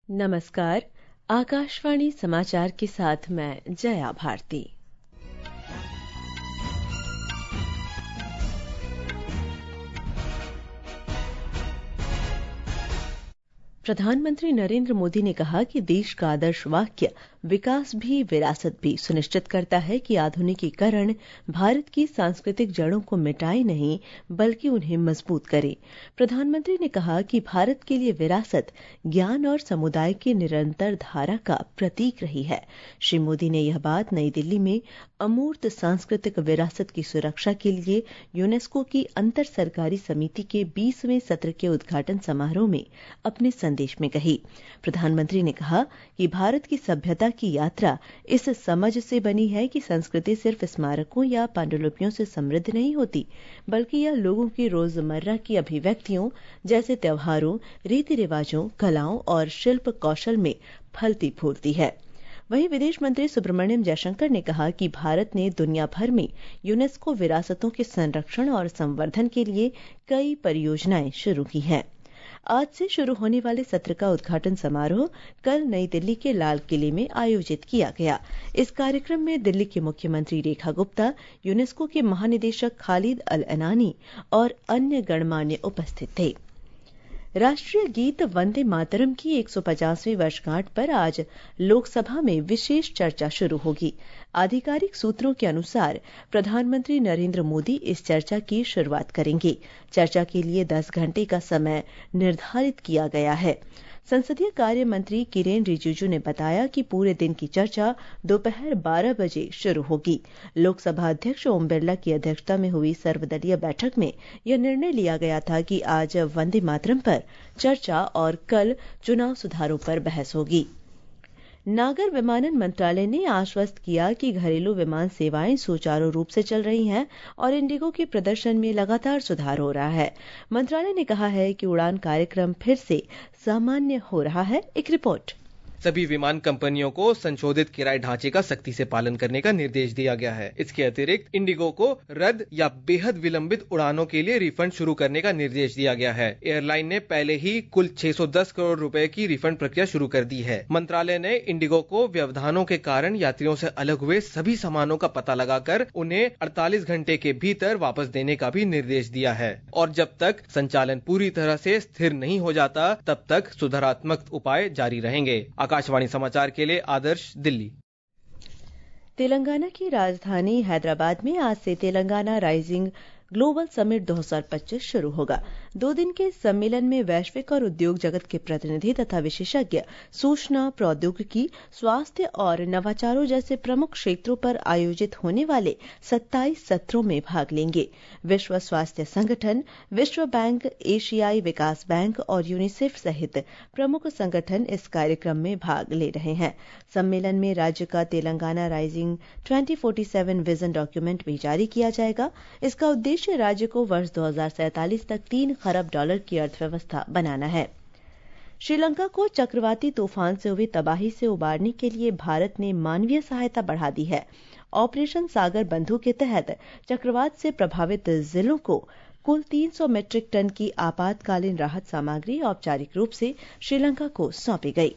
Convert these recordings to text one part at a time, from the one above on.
नमस्कार। आकाशवाणी समाचार के साथ मैं जया भारती। प्रधानमंत्री नरेंद्र मोदी ने कहा कि देश का आदर्श वाक्य विकास भी विरासत भी सुनिश्चित करता है कि आधुनिकीकरण भारत की सांस्कृतिक जड़ों को मिटाए नहीं बल्कि उन्हें मजबूत करे। प्रधानमंत्री ने कहा कि भारत के लिए विरासत ज्ञान और समुदाय की निरंतर धारा का प्रतीक रही है। श्री मोदी ने यह बात नई दिल्ली में अमूर्त सांस्कृतिक विरासत की सुरक्षा के लिए यूनेस्को की अंतर सरकारी समिति के 20वें सत्र के उद्घाटन समारोह में अपने संदेश में कही। प्रधानमंत्री ने कहा कि भारत की सभ्यता की यात्रा इस समझ से बनी है कि संस्कृति सिर्फ स्मारकों या पांडुलिपियों से समृद्ध नहीं होती, बल्कि यह लोगों की रोजमर्रा की अभिव्यक्तियों जैसे त्योहारों, रीति रिवाजों, कलाओं और शिल्प कौशल में फलती फूलती है। वहीं विदेश मंत्री सुब्रमण्यम जयशंकर ने कहा कि भारत ने दुनिया भर में यूनेस्को विरासतों के संरक्षण और संवर्धन के लिए कई परियोजनाएं शुरू की हैं। आज से शुरू होने वाले सत्र का उद्घाटन समारोह कल नई दिल्ली के लाल किले में आयोजित किया गया। इस कार्यक्रम में दिल्ली की मुख्यमंत्री रेखा गुप्ता, यूनेस्को के महानिदेशक खालिद अल अनानी और अन्य गणमान्य उपस्थित थे। राष्ट्रीय गीत वंदे मातरम की 150वीं वर्षगांठ पर आज लोकसभा में विशेष चर्चा शुरू होगी। आधिकारिक सूत्रों के अनुसार प्रधानमंत्री नरेंद्र मोदी इस चर्चा की शुरुआत करेंगे। चर्चा के लिए 10 घंटे का समय निर्धारित किया गया है। संसदीय कार्य मंत्री किरेन रिजिजू ने बताया कि पूरे दिन की चर्चा दोपहर 12 बजे शुरू होगी। लोकसभा अध्यक्ष ओम बिरला की अध्यक्षता में हुई सर्वदलीय बैठक में यह निर्णय लिया गया था कि आज वंदे मातरम पर चर्चा और कल चुनाव सुधारों पर बहस होगी। नागर विमानन मंत्रालय ने आश्वस्त किया कि घरेलू विमान सेवाएं सुचारू रूप से चल रही हैं और इंडिगो के प्रदर्शन में लगातार सुधार हो रहा है। मंत्रालय ने कहा है कि उड़ान कार्यक्रम फिर से सामान्य हो रहा है। एक रिपोर्ट। सभी विमान कंपनियों को संशोधित किराए ढांचे का सख्ती से पालन करने का निर्देश दिया गया है। इसके अतिरिक्त इंडिगो को रद्द या बेहद विलंबित उड़ानों के लिए रिफंड शुरू करने का निर्देश दिया गया है। एयरलाइन ने पहले ही कुल 610 करोड़ रुपए की रिफंड प्रक्रिया शुरू कर दी है। मंत्रालय ने इंडिगो को व्यवधानों के कारण यात्रियों से अलग हुए सभी सामानों का पता लगाकर उन्हें 48 घंटे के भीतर वापस देने का भी निर्देश दिया है और जब तक संचालन पूरी तरह से स्थिर नहीं हो जाता तब तक सुधारात्मक उपाय जारी रहेंगे। आकाशवाणी समाचार के लिए आदर्श, दिल्ली। तेलंगाना की राजधानी हैदराबाद में आज से तेलंगाना राइजिंग ग्लोबल समिट 2025 शुरू होगा। 2 दिन के इस सम्मेलन में वैश्विक और उद्योग जगत के प्रतिनिधि तथा विशेषज्ञ सूचना, प्रौद्योगिकी, स्वास्थ्य और नवाचारों जैसे प्रमुख क्षेत्रों पर आयोजित होने वाले 27 सत्रों में भाग लेंगे। विश्व स्वास्थ्य संगठन, विश्व बैंक, एशियाई विकास बैंक और यूनिसेफ सहित प्रमुख संगठन इस कार्यक्रम में भाग ले रहे हैं। सम्मेलन में राज्य का तेलंगाना राइजिंग 2047 विजन डॉक्यूमेंट भी जारी किया जाएगा। इसका उद्देश्य राज्य को वर्ष 2047 तक $3 खरब की अर्थव्यवस्था बनाना है। श्रीलंका को चक्रवाती तूफान से हुई तबाही से उबारने के लिए भारत ने मानवीय सहायता बढ़ा दी है। ऑपरेशन सागर बंधु के तहत चक्रवात से प्रभावित जिलों को कुल 300 मीट्रिक टन की आपातकालीन राहत सामग्री औपचारिक रूप से श्रीलंका को सौंपी गई।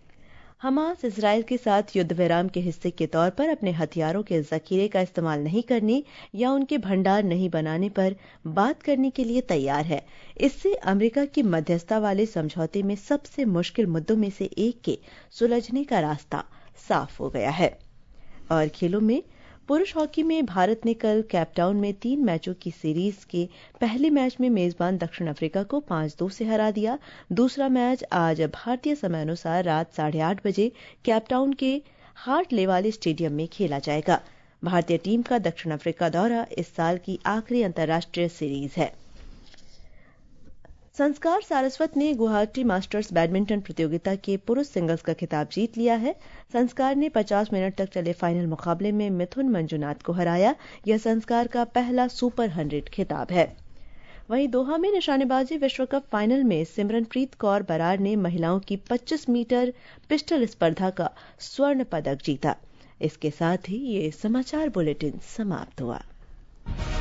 हमास इजरायल के साथ युद्ध विराम के हिस्से के तौर पर अपने हथियारों के जखीरे का इस्तेमाल नहीं करने या उनके भंडार नहीं बनाने पर बात करने के लिए तैयार है। इससे अमेरिका की मध्यस्थता वाले समझौते में सबसे मुश्किल मुद्दों में से एक के सुलझने का रास्ता साफ हो गया है। और खेलों में पुरुष हॉकी में भारत ने कल कैपटाउन में 3 मैचों की सीरीज के पहले मैच में मेजबान दक्षिण अफ्रीका को 5-2 से हरा दिया। दूसरा मैच आज भारतीय समयानुसार रात 8:30 बजे कैपटाउन के हार्ट लेवाले स्टेडियम में खेला जाएगा। भारतीय टीम का दक्षिण अफ्रीका दौरा इस साल की आखिरी अंतर्राष्ट्रीय सीरीज है। संस्कार सारस्वत ने गुवाहाटी मास्टर्स बैडमिंटन प्रतियोगिता के पुरुष सिंगल्स का खिताब जीत लिया है। संस्कार ने 50 मिनट तक चले फाइनल मुकाबले में मिथुन मंजुनाथ को हराया। यह संस्कार का पहला सुपर 100 खिताब है। वहीं दोहा में निशानेबाजी विश्व कप फाइनल में सिमरनप्रीत कौर बरार ने महिलाओं की 25 मीटर पिस्टल स्पर्धा का स्वर्ण पदक जीता। इसके साथ ही ये समाचार बुलेटिन समाप्त हुआ।